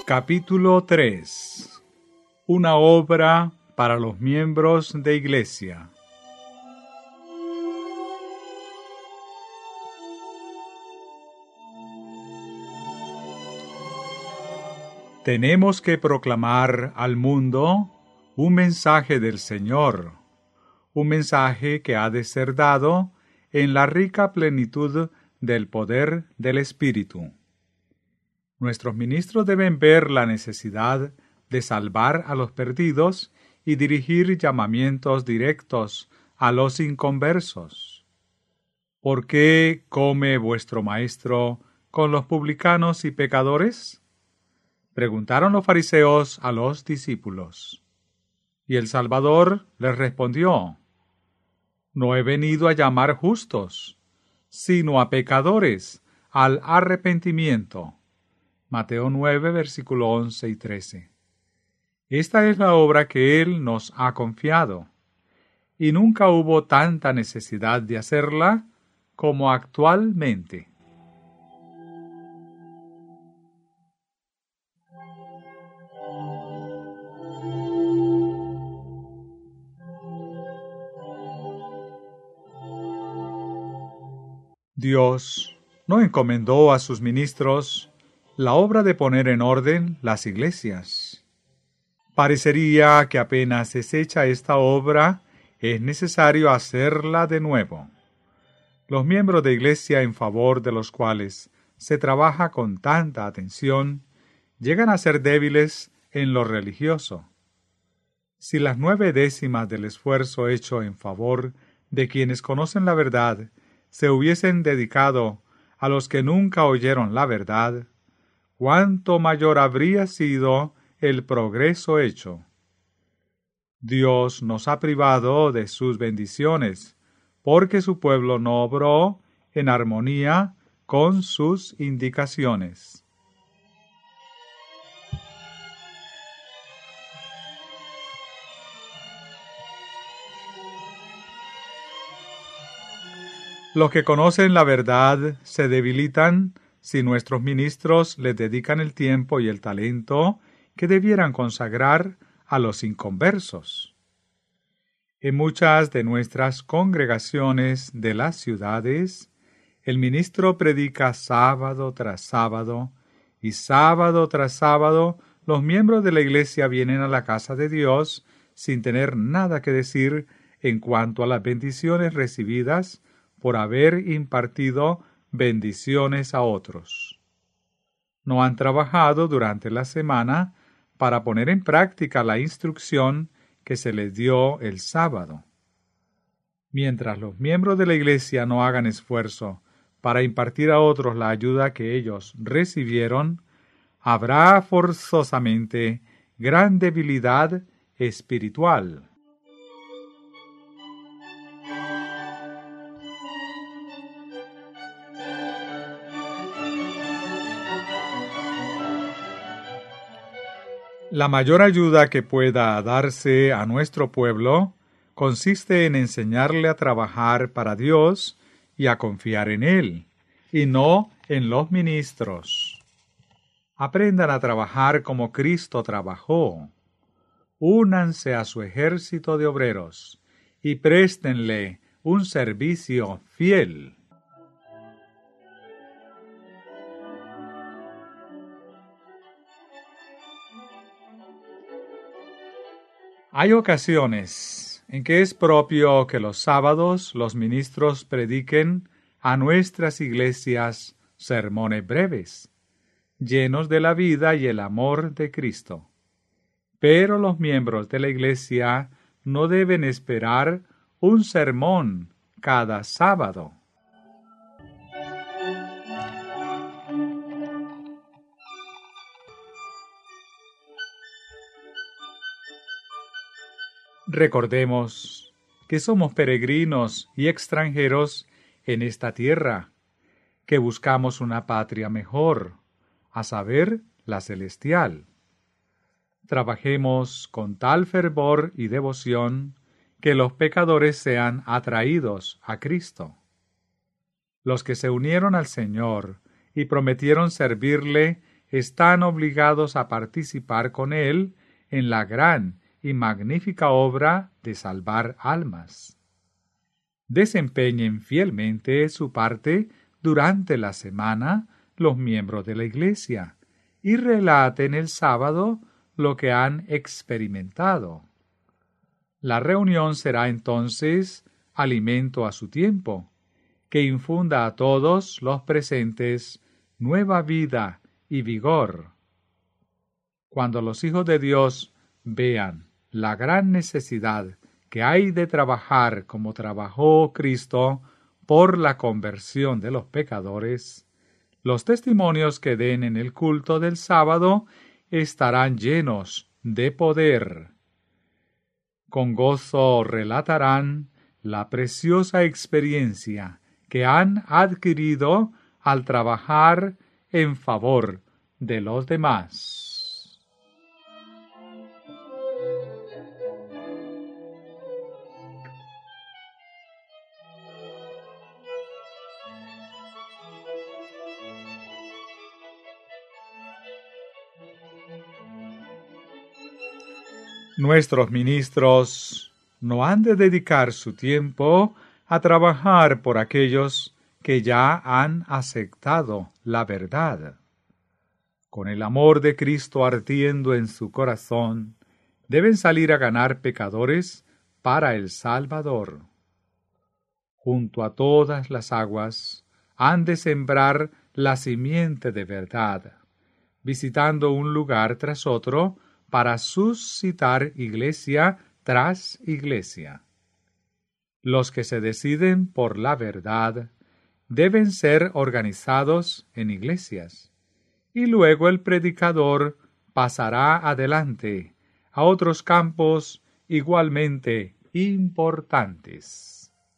Capítulo 3. Una obra para los miembros de Iglesia. Tenemos que proclamar al mundo un mensaje del Señor, un mensaje que ha de ser dado en la rica plenitud del poder del Espíritu. Nuestros ministros deben ver la necesidad de salvar a los perdidos y dirigir llamamientos directos a los inconversos. ¿Por qué come vuestro maestro con los publicanos y pecadores? Preguntaron los fariseos a los discípulos. Y el Salvador les respondió: No he venido a llamar justos, sino a pecadores al arrepentimiento. Mateo 9, versículo 11 y 13. Esta es la obra que Él nos ha confiado, y nunca hubo tanta necesidad de hacerla como actualmente. Dios no encomendó a sus ministros la obra de poner en orden las iglesias. Parecería que apenas es hecha esta obra, es necesario hacerla de nuevo. Los miembros de iglesia en favor de los cuales se trabaja con tanta atención, llegan a ser débiles en lo religioso. Si las 9/10 del esfuerzo hecho en favor de quienes conocen la verdad se hubiesen dedicado a los que nunca oyeron la verdad, cuánto mayor habría sido el progreso hecho. Dios nos ha privado de sus bendiciones, porque su pueblo no obró en armonía con sus indicaciones. Los que conocen la verdad se debilitan si nuestros ministros les dedican el tiempo y el talento que debieran consagrar a los inconversos. En muchas de nuestras congregaciones de las ciudades, el ministro predica sábado tras sábado, y sábado tras sábado los miembros de la iglesia vienen a la casa de Dios sin tener nada que decir en cuanto a las bendiciones recibidas por haber impartido bendiciones a otros. No han trabajado durante la semana para poner en práctica la instrucción que se les dio el sábado. Mientras los miembros de la iglesia no hagan esfuerzo para impartir a otros la ayuda que ellos recibieron, habrá forzosamente gran debilidad espiritual. La mayor ayuda que pueda darse a nuestro pueblo consiste en enseñarle a trabajar para Dios y a confiar en Él, y no en los ministros. Aprendan a trabajar como Cristo trabajó. Únanse a su ejército de obreros y préstenle un servicio fiel. Hay ocasiones en que es propio que los sábados los ministros prediquen a nuestras iglesias sermones breves, llenos de la vida y el amor de Cristo. Pero los miembros de la iglesia no deben esperar un sermón cada sábado. Recordemos que somos peregrinos y extranjeros en esta tierra, que buscamos una patria mejor, a saber, la celestial. Trabajemos con tal fervor y devoción que los pecadores sean atraídos a Cristo. Los que se unieron al Señor y prometieron servirle están obligados a participar con Él en la gran y magnífica obra de salvar almas. Desempeñen fielmente su parte durante la semana los miembros de la Iglesia y relaten el sábado lo que han experimentado. La reunión será entonces alimento a su tiempo, que infunda a todos los presentes nueva vida y vigor. Cuando los hijos de Dios vean la gran necesidad que hay de trabajar como trabajó Cristo por la conversión de los pecadores, los testimonios que den en el culto del sábado estarán llenos de poder. Con gozo relatarán la preciosa experiencia que han adquirido al trabajar en favor de los demás. Nuestros ministros no han de dedicar su tiempo a trabajar por aquellos que ya han aceptado la verdad. Con el amor de Cristo ardiendo en su corazón, deben salir a ganar pecadores para el Salvador. Junto a todas las aguas han de sembrar la simiente de verdad, visitando un lugar tras otro para suscitar iglesia tras iglesia. Los que se deciden por la verdad deben ser organizados en iglesias, y luego el predicador pasará adelante a otros campos igualmente importantes.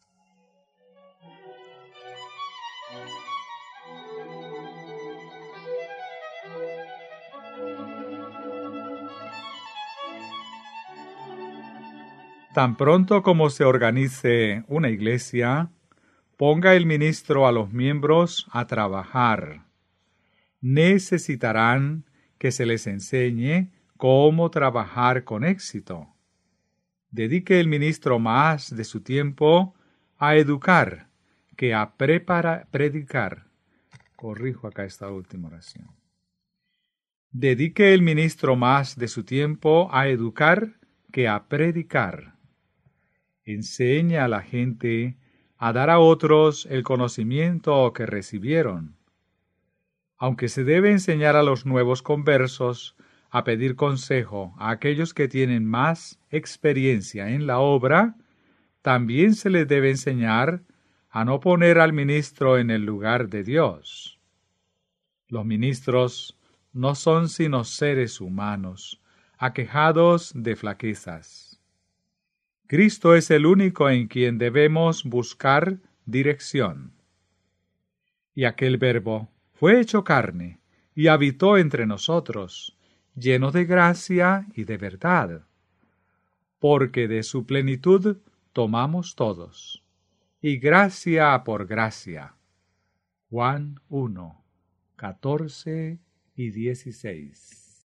Tan pronto como se organice una iglesia, ponga el ministro a los miembros a trabajar. Necesitarán que se les enseñe cómo trabajar con éxito. Dedique el ministro más de su tiempo a educar que a predicar. Corrijo acá esta última oración. Dedique el ministro más de su tiempo a educar que a predicar. Enseña a la gente a dar a otros el conocimiento que recibieron. Aunque se debe enseñar a los nuevos conversos a pedir consejo a aquellos que tienen más experiencia en la obra, también se les debe enseñar a no poner al ministro en el lugar de Dios. Los ministros no son sino seres humanos, aquejados de flaquezas. Cristo es el único en quien debemos buscar dirección. Y aquel Verbo fue hecho carne y habitó entre nosotros, lleno de gracia y de verdad, porque de su plenitud tomamos todos, y gracia por gracia. Juan 1, 14 y 16.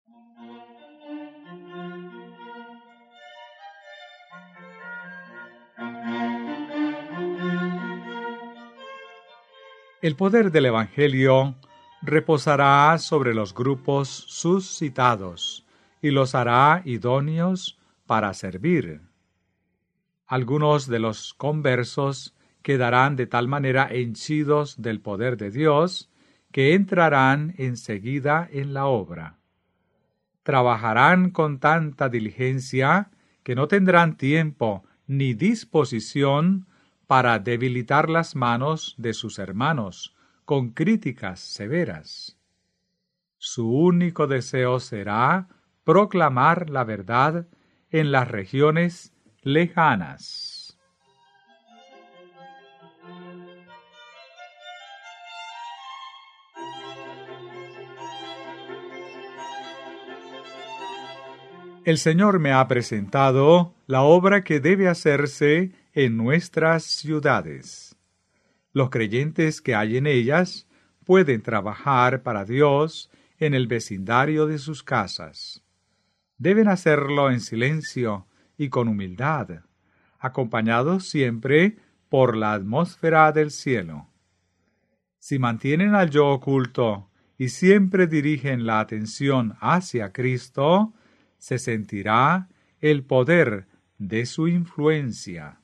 El poder del Evangelio reposará sobre los grupos suscitados y los hará idóneos para servir. Algunos de los conversos quedarán de tal manera henchidos del poder de Dios que entrarán enseguida en la obra. Trabajarán con tanta diligencia que no tendrán tiempo ni disposición para debilitar las manos de sus hermanos con críticas severas. Su único deseo será proclamar la verdad en las regiones lejanas. El Señor me ha presentado la obra que debe hacerse en nuestras ciudades. Los creyentes que hay en ellas pueden trabajar para Dios en el vecindario de sus casas. Deben hacerlo en silencio y con humildad, acompañados siempre por la atmósfera del cielo. Si mantienen al yo oculto y siempre dirigen la atención hacia Cristo, se sentirá el poder de su influencia.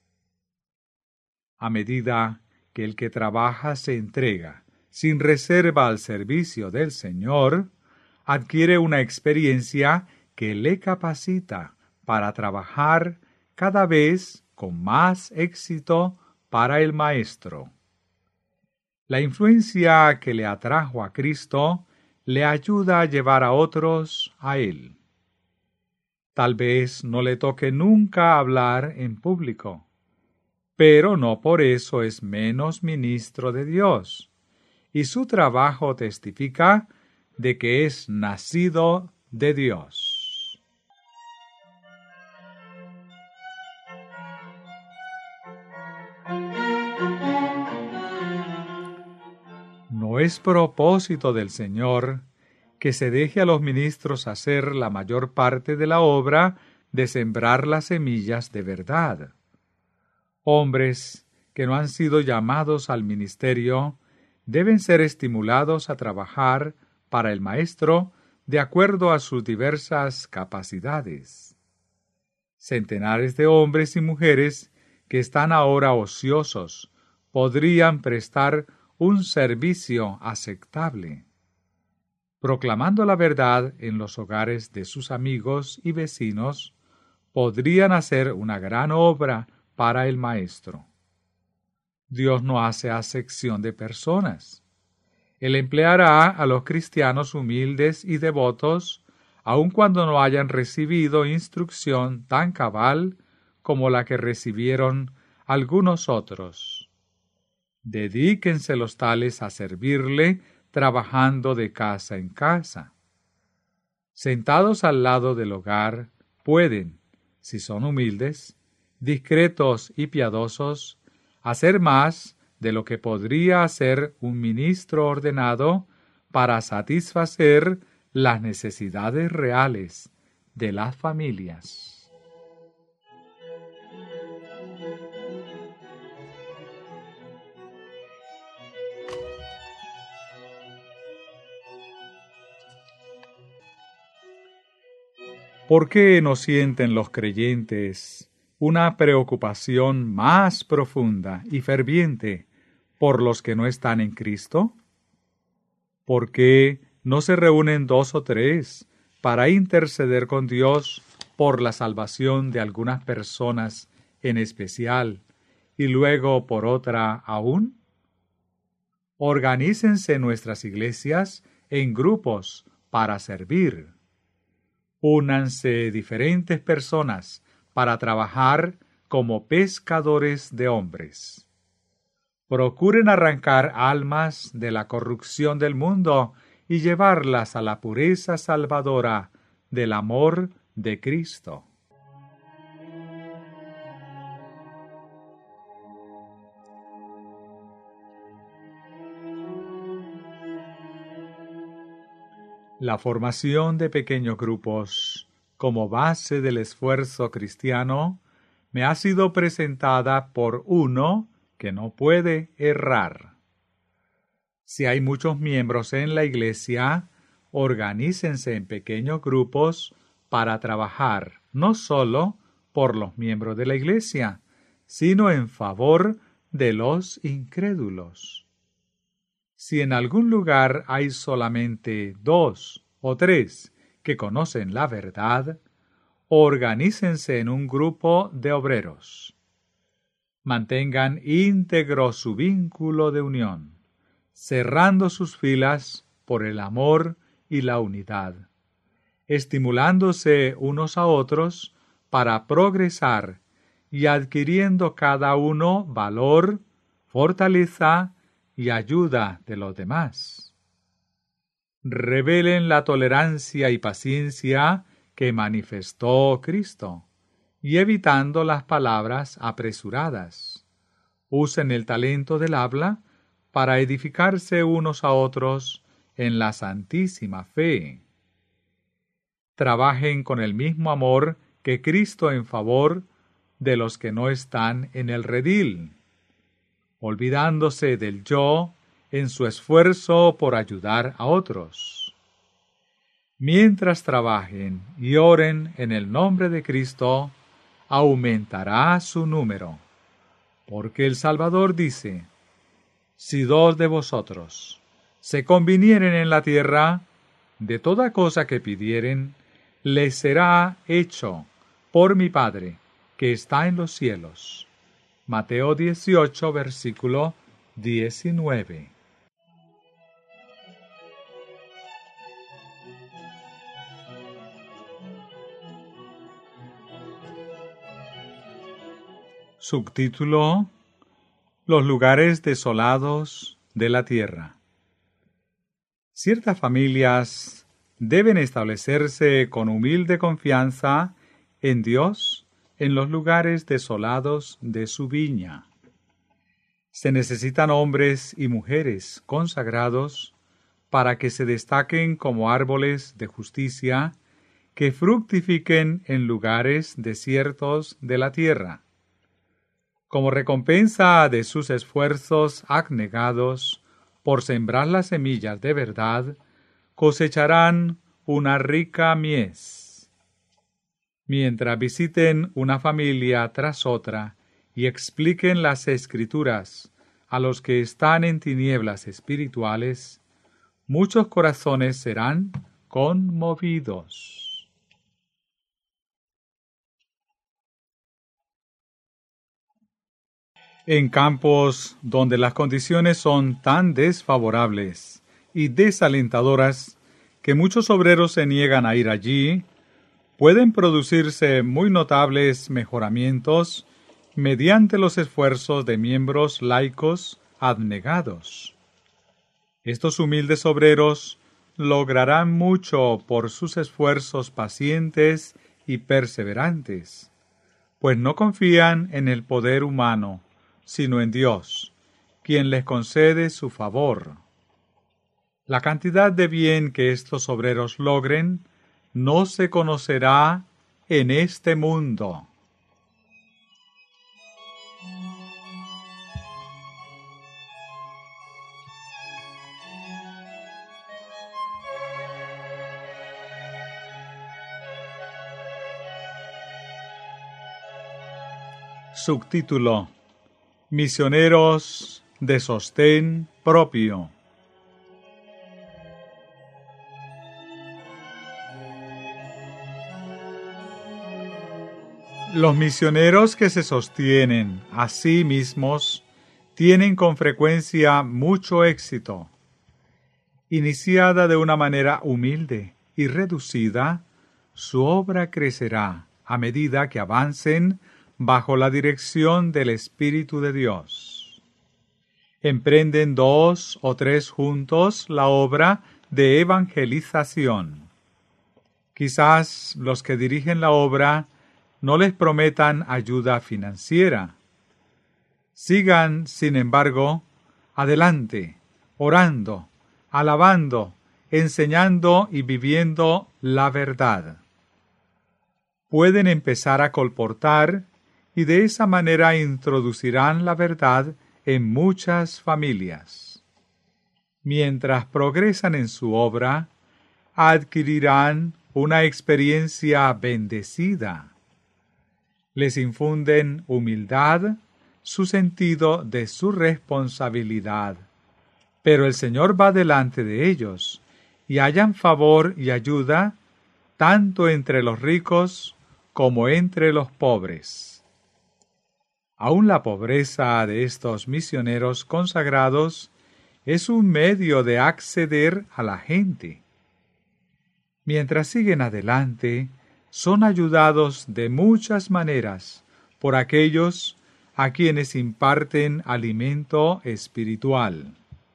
A medida que el que trabaja se entrega sin reserva al servicio del Señor, adquiere una experiencia que le capacita para trabajar cada vez con más éxito para el Maestro. La influencia que le atrajo a Cristo le ayuda a llevar a otros a Él. Tal vez no le toque nunca hablar en público, pero no por eso es menos ministro de Dios, y su trabajo testifica de que es nacido de Dios. No es propósito del Señor que se deje a los ministros hacer la mayor parte de la obra de sembrar las semillas de verdad. Hombres que no han sido llamados al ministerio deben ser estimulados a trabajar para el Maestro de acuerdo a sus diversas capacidades. Centenares de hombres y mujeres que están ahora ociosos podrían prestar un servicio aceptable, proclamando la verdad en los hogares de sus amigos y vecinos. Podrían hacer una gran obra para el Maestro. Dios no hace acepción de personas. Él empleará a los cristianos humildes y devotos, aun cuando no hayan recibido instrucción tan cabal como la que recibieron algunos otros. Dedíquense los tales a servirle, trabajando de casa en casa. Sentados al lado del hogar, pueden, si son humildes, discretos y piadosos, hacer más de lo que podría hacer un ministro ordenado para satisfacer las necesidades reales de las familias. ¿Por qué no sienten los creyentes una preocupación más profunda y ferviente por los que no están en Cristo? ¿Por qué no se reúnen 2 o 3 para interceder con Dios por la salvación de algunas personas en especial y luego por otra aún? Organícense nuestras iglesias en grupos para servir. Únanse diferentes personas para trabajar como pescadores de hombres. Procuren arrancar almas de la corrupción del mundo y llevarlas a la pureza salvadora del amor de Cristo. La formación de pequeños grupos como base del esfuerzo cristiano me ha sido presentada por uno que no puede errar. Si hay muchos miembros en la iglesia, organícense en pequeños grupos para trabajar no solo por los miembros de la iglesia, sino en favor de los incrédulos. Si en algún lugar hay solamente 2 o 3 que conocen la verdad, organícense en un grupo de obreros. Mantengan íntegro su vínculo de unión, cerrando sus filas por el amor y la unidad, estimulándose unos a otros para progresar y adquiriendo cada uno valor, fortaleza y ayuda de los demás. Revelen la tolerancia y paciencia que manifestó Cristo, y evitando las palabras apresuradas. Usen el talento del habla para edificarse unos a otros en la santísima fe. Trabajen con el mismo amor que Cristo en favor de los que no están en el redil, olvidándose del yo en su esfuerzo por ayudar a otros. Mientras trabajen y oren en el nombre de Cristo, aumentará su número, porque el Salvador dice: si 2 de vosotros se convinieren en la tierra, de toda cosa que pidieren, les será hecho por mi Padre, que está en los cielos. Mateo 18, versículo 19. Subtítulo: Los lugares desolados de la tierra. Ciertas familias deben establecerse con humilde confianza en Dios en los lugares desolados de su viña. Se necesitan hombres y mujeres consagrados para que se destaquen como árboles de justicia que fructifiquen en lugares desiertos de la tierra. Como recompensa de sus esfuerzos abnegados por sembrar las semillas de verdad, cosecharán una rica mies. Mientras visiten una familia tras otra y expliquen las Escrituras a los que están en tinieblas espirituales, muchos corazones serán conmovidos. En campos donde las condiciones son tan desfavorables y desalentadoras que muchos obreros se niegan a ir allí, pueden producirse muy notables mejoramientos mediante los esfuerzos de miembros laicos abnegados. Estos humildes obreros lograrán mucho por sus esfuerzos pacientes y perseverantes, pues no confían en el poder humano, sino en Dios, quien les concede su favor. La cantidad de bien que estos obreros logren no se conocerá en este mundo. Subtítulo: Misioneros de sostén propio. Los misioneros que se sostienen a sí mismos tienen con frecuencia mucho éxito. Iniciada de una manera humilde y reducida, su obra crecerá a medida que avancen bajo la dirección del Espíritu de Dios. Emprenden 2 o 3 juntos la obra de evangelización. Quizás los que dirigen la obra no les prometan ayuda financiera. Sigan, sin embargo, adelante, orando, alabando, enseñando y viviendo la verdad. Pueden empezar a colportar y de esa manera introducirán la verdad en muchas familias. Mientras progresan en su obra, adquirirán una experiencia bendecida. Les infunden humildad, su sentido de su responsabilidad, pero el Señor va delante de ellos y hallan favor y ayuda tanto entre los ricos como entre los pobres. Aún la pobreza de estos misioneros consagrados es un medio de acceder a la gente. Mientras siguen adelante, son ayudados de muchas maneras por aquellos a quienes imparten alimento espiritual.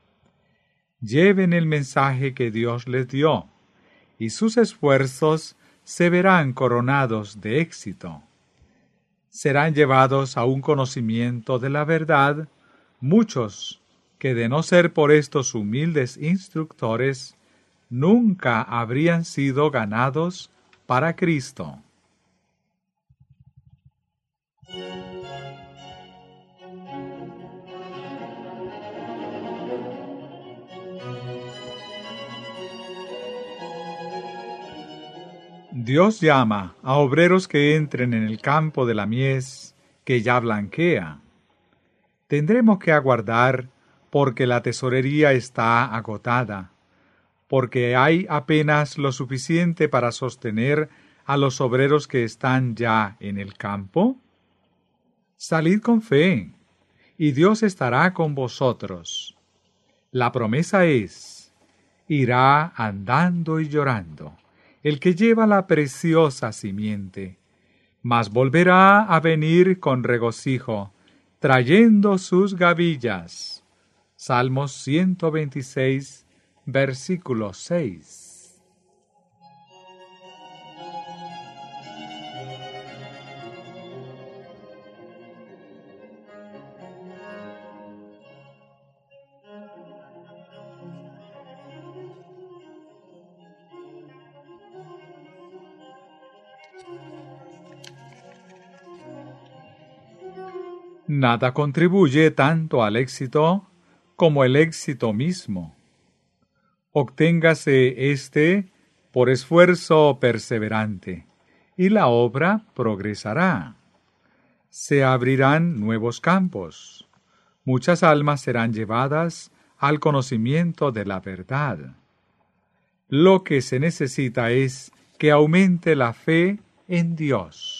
Lleven el mensaje que Dios les dio, y sus esfuerzos se verán coronados de éxito. Serán llevados a un conocimiento de la verdad muchos que, de no ser por estos humildes instructores, nunca habrían sido ganados para Cristo. Dios llama a obreros que entren en el campo de la mies que ya blanquea. Tendremos que aguardar porque la tesorería está agotada, porque hay apenas lo suficiente para sostener a los obreros que están ya en el campo. Salid con fe, y Dios estará con vosotros. La promesa es: irá andando y llorando el que lleva la preciosa simiente, mas volverá a venir con regocijo, trayendo sus gavillas. Salmos 126, versículo 6. Nada contribuye tanto al éxito como el éxito mismo. Obténgase éste por esfuerzo perseverante, y la obra progresará. Se abrirán nuevos campos. Muchas almas serán llevadas al conocimiento de la verdad. Lo que se necesita es que aumente la fe en Dios.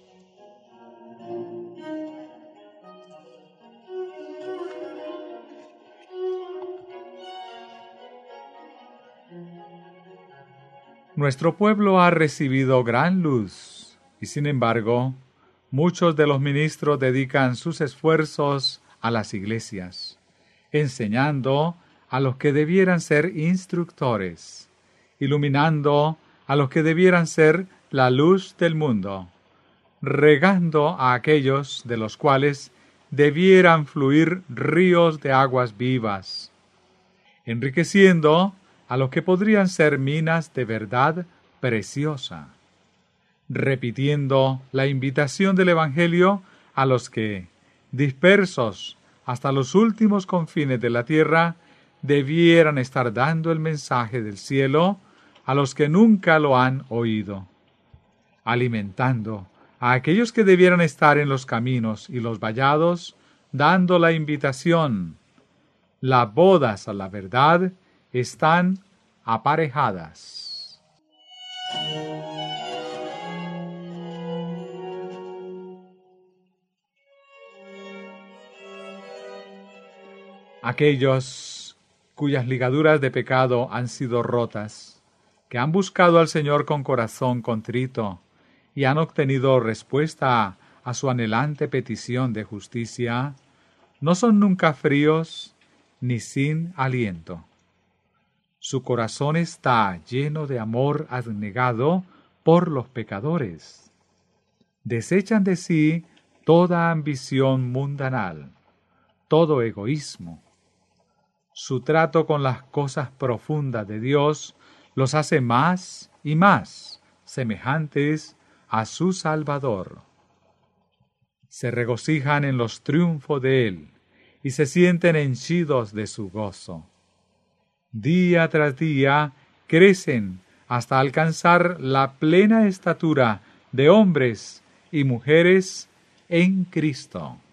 Nuestro pueblo ha recibido gran luz, y sin embargo, muchos de los ministros dedican sus esfuerzos a las iglesias, enseñando a los que debieran ser instructores, iluminando a los que debieran ser la luz del mundo, regando a aquellos de los cuales debieran fluir ríos de aguas vivas, enriqueciendo a los que podrían ser minas de verdad preciosa, repitiendo la invitación del Evangelio a los que, dispersos hasta los últimos confines de la tierra, debieran estar dando el mensaje del cielo a los que nunca lo han oído, alimentando a aquellos que debieran estar en los caminos y los vallados, dando la invitación. Las bodas a la verdad están aparejadas. Aquellos cuyas ligaduras de pecado han sido rotas, que han buscado al Señor con corazón contrito y han obtenido respuesta a su anhelante petición de justicia, no son nunca fríos ni sin aliento. Su corazón está lleno de amor abnegado por los pecadores. Desechan de sí toda ambición mundanal, todo egoísmo. Su trato con las cosas profundas de Dios los hace más y más semejantes a su Salvador. Se regocijan en los triunfos de Él y se sienten henchidos de su gozo. Día tras día crecen hasta alcanzar la plena estatura de hombres y mujeres en Cristo.